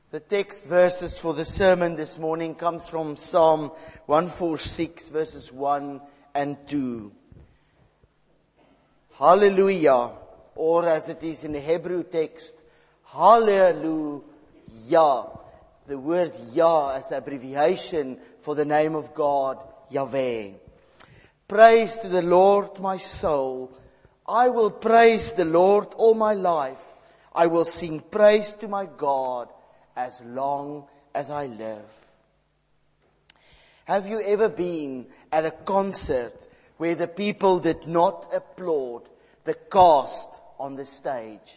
The text verses for the sermon this morning comes from Psalm 146 verses 1 and 2. Hallelujah, or as it is in the Hebrew text, Hallelujah. The word Yah as abbreviation for the name of God, Yahweh. Praise to the Lord, my soul. I will praise the Lord all my life. I will sing praise to my God as long as I live. Have you ever been at a concert where the people did not applaud the cast on the stage?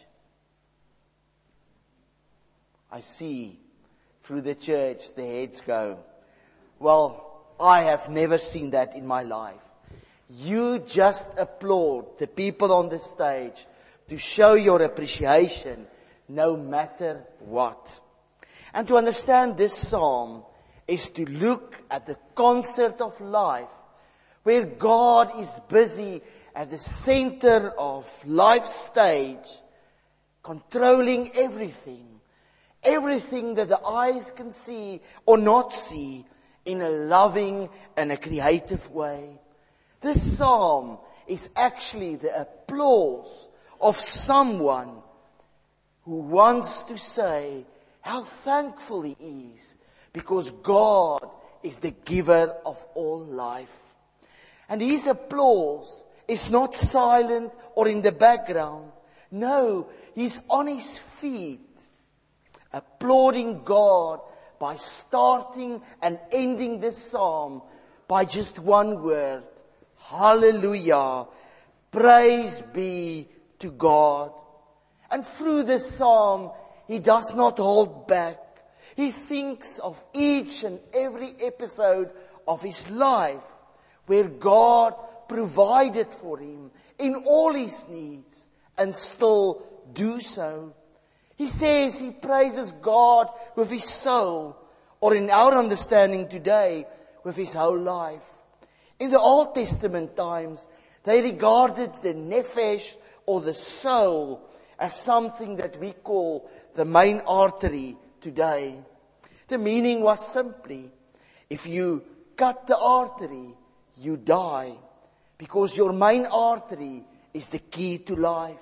I see through the church the heads go, well, I have never seen that in my life. You just applaud the people on the stage to show your appreciation no matter what. And to understand this psalm is to look at the concert of life, where God is busy at the center of life's stage, controlling everything that the eyes can see or not see, in a loving and a creative way. This psalm is actually the applause of someone who wants to say how thankful he is, because God is the giver of all life. And his applause is not silent or in the background. No, he's on his feet, applauding God by starting and ending this psalm by just one word. Hallelujah. Praise be to God. And through this psalm, he does not hold back. He thinks of each and every episode of his life where God provided for him in all his needs and still do so. He says he praises God with his soul, or in our understanding today, with his whole life. In the Old Testament times, they regarded the nephesh, or the soul, as something that we call the main artery today. The meaning was simply, if you cut the artery, you die, because your main artery is the key to life.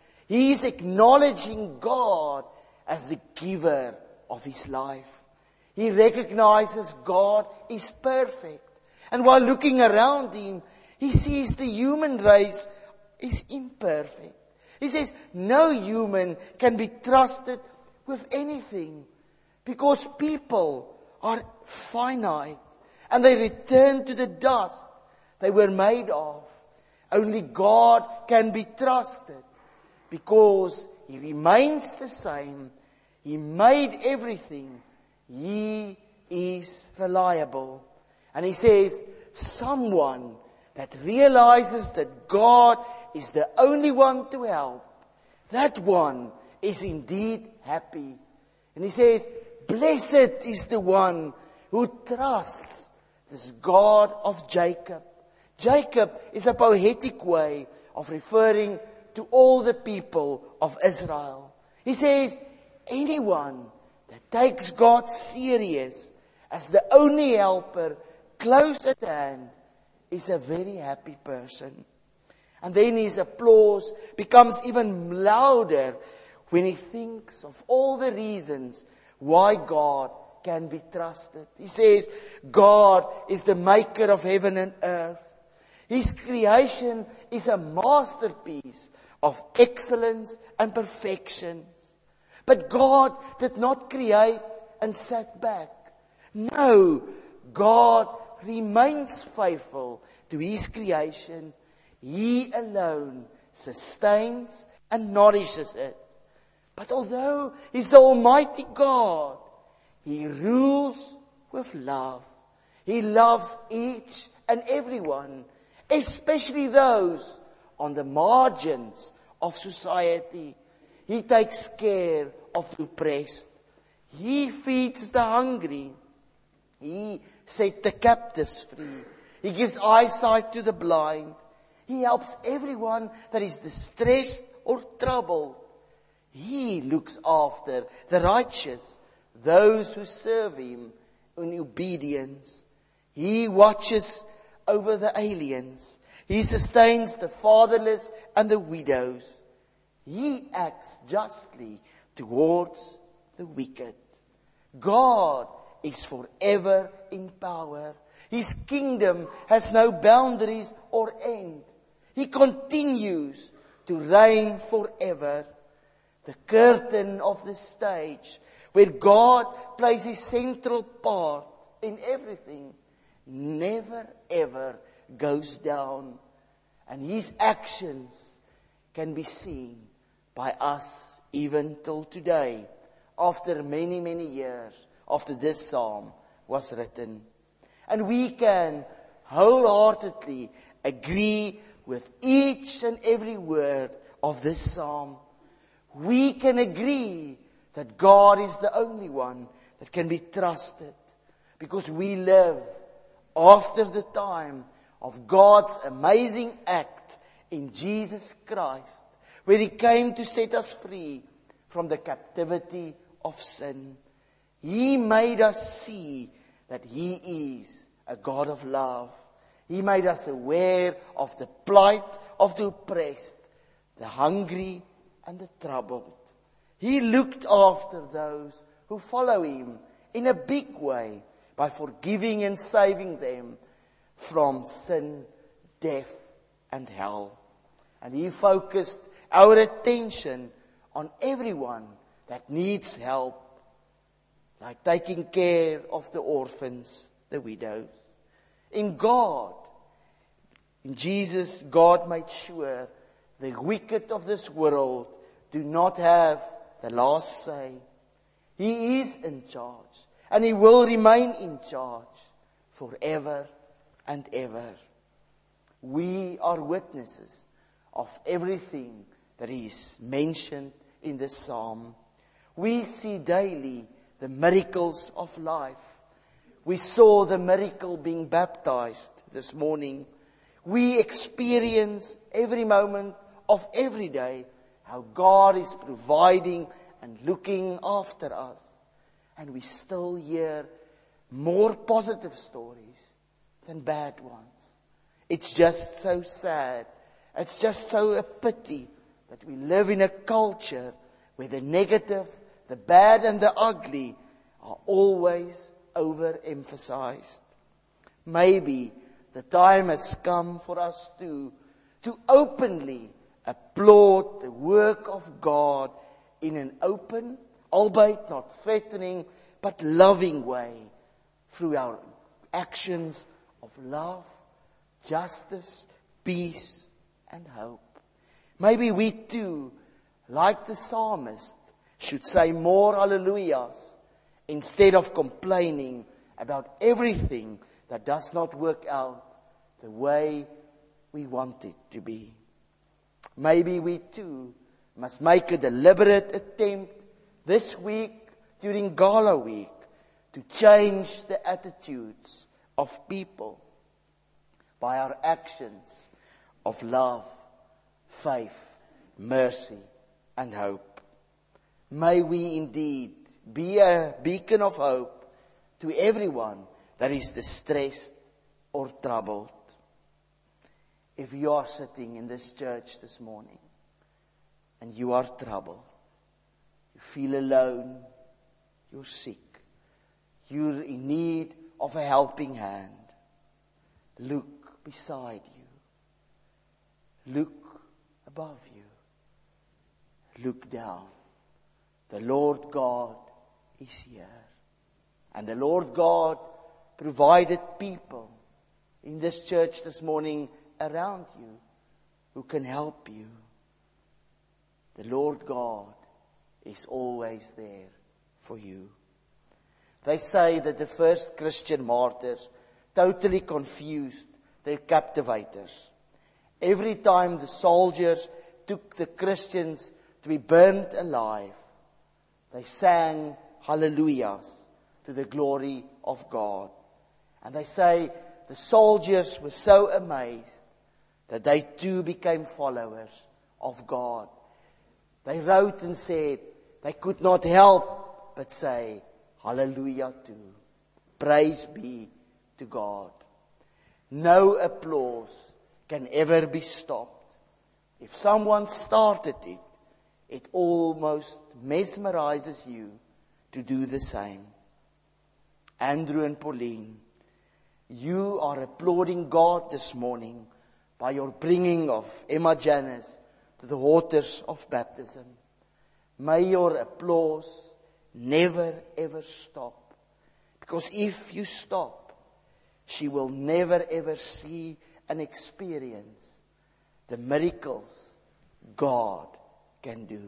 He is acknowledging God as the giver of his life. He recognizes God is perfect. And while looking around him, he sees the human race is imperfect. He says no human can be trusted with anything, because people are finite and they return to the dust they were made of. Only God can be trusted because he remains the same. He made everything. He is reliable. And he says, someone that realizes that God is the only one to help, that one is indeed happy. And he says, blessed is the one who trusts this God of Jacob. Jacob is a poetic way of referring to all the people of Israel. He says, anyone that takes God serious as the only helper close at hand is a very happy person. And then his applause becomes even louder when he thinks of all the reasons why God can be trusted. He says, God is the maker of heaven and earth. His creation is a masterpiece of excellence and perfection. But God did not create and sat back. No, God remains faithful to his creation. He alone sustains and nourishes it. But although he's the Almighty God, he rules with love. He loves each and everyone, especially those on the margins of society. He takes care of the oppressed. He feeds the hungry. He set the captives free. He gives eyesight to the blind. He helps everyone that is distressed or troubled. He looks after the righteous, those who serve Him in obedience. He watches over the aliens. He sustains the fatherless and the widows. He acts justly towards the wicked. God is forever in power. His kingdom has no boundaries or end. He continues to reign forever. The curtain of the stage, where God plays His central part in everything, never ever goes down. And His actions can be seen by us even till today, after many, many years after this psalm was written. And we can wholeheartedly agree with each and every word of this psalm. We can agree that God is the only one that can be trusted, because we live after the time of God's amazing act in Jesus Christ, where He came to set us free from the captivity of sin. He made us see that He is a God of love. He made us aware of the plight of the oppressed, the hungry, and the troubled. He looked after those who follow Him in a big way by forgiving and saving them from sin, death, and hell. And He focused our attention on everyone that needs help, like taking care of the orphans, the widows. In Jesus, God made sure the wicked of this world do not have the last say. He is in charge, and He will remain in charge forever and ever. We are witnesses of everything that is mentioned in this psalm. We see daily the miracles of life. We saw the miracle being baptized this morning. We experience every moment of every day how God is providing and looking after us. And we still hear more positive stories than bad ones. It's just so sad. It's just so a pity that we live in a culture where the negative, the bad and the ugly are always overemphasized. Maybe the time has come for us to openly applaud the work of God in an open, albeit not threatening, but loving way, through our actions of love, justice, peace, and hope. Maybe we too, like the psalmist, should say more hallelujahs instead of complaining about everything that does not work out the way we want it to be. Maybe we too must make a deliberate attempt this week during Gala Week to change the attitudes of people by our actions of love, faith, mercy, and hope. May we indeed be a beacon of hope to everyone that is distressed or troubled. If you are sitting in this church this morning and you are troubled, you feel alone, you're sick, you're in need of a helping hand, look beside you, look above you, look down. The Lord God is here. And the Lord God provided people in this church this morning around you who can help you. The Lord God is always there for you. They say that the first Christian martyrs totally confused their captivators. Every time the soldiers took the Christians to be burnt alive, they sang hallelujahs to the glory of God. And they say the soldiers were so amazed that they too became followers of God. They wrote and said they could not help but say, hallelujah too. Praise be to God. No applause can ever be stopped. If someone started it, it almost mesmerizes you to do the same. Andrew and Pauline, you are applauding God this morning by your bringing of Emma Janice to the waters of baptism. May your applause never ever stop. Because if you stop, she will never ever see and experience the miracles God can do.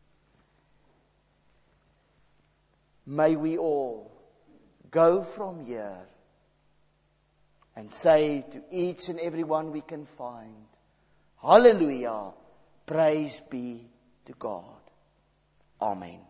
May we all go from here and say to each and every one we can find, hallelujah, praise be to God. Amen.